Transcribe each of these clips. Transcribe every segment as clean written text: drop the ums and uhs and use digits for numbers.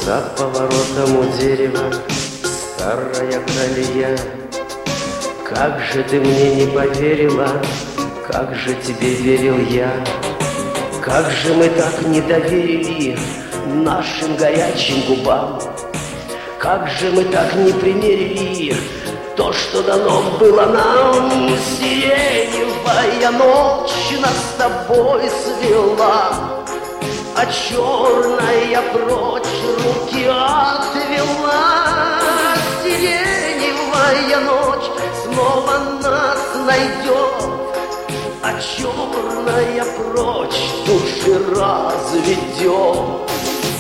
За поворотом у дерева старая колея. Как же ты мне не поверила, как же тебе верил я. Как же мы так не доверили нашим горячим губам. Как же мы так не примерили то, что дано было нам. Сиреневая ночь нас с тобой свела, а черная прочь руки отвела. Сиреневая ночь снова нас найдет, а черная прочь души разведет.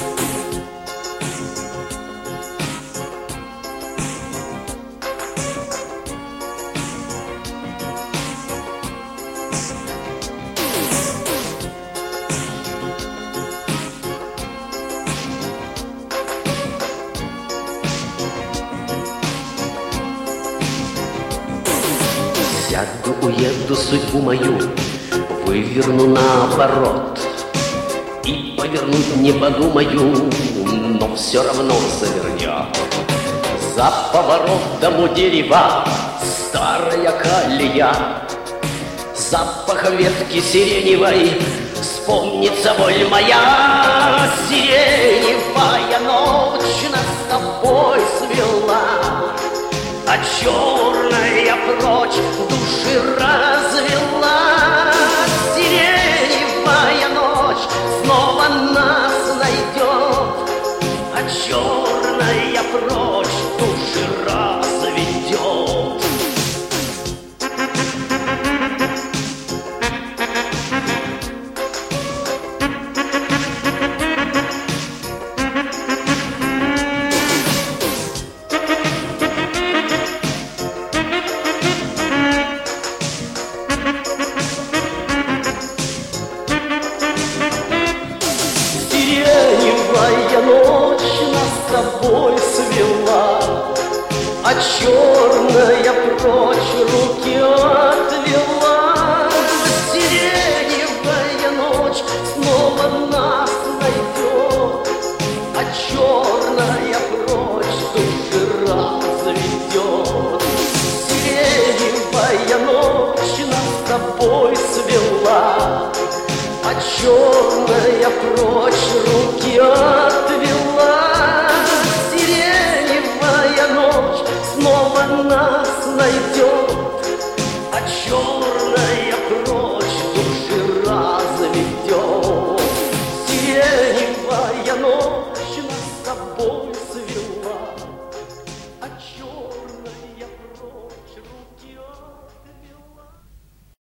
Сяду, уеду судьбу мою, выверну наоборот, и повернуть не подумаю, но все равно завернет. За поворотом у дерева старая колея, запах ветки сиреневой вспомнится боль моя. Сиреневая ночь нас с тобой свела, а черная прочь души развела. Сиреневая ночь снова нас найдет, а черная прочь души разведет. Сиреневая ночь нас с тобой свела, а черная прочь руки отвела. Сиреневая ночь снова нас найдет, а черная прочь души разведет. Сиреневая ночь нас с тобой свела, а черная прочь руки отвела.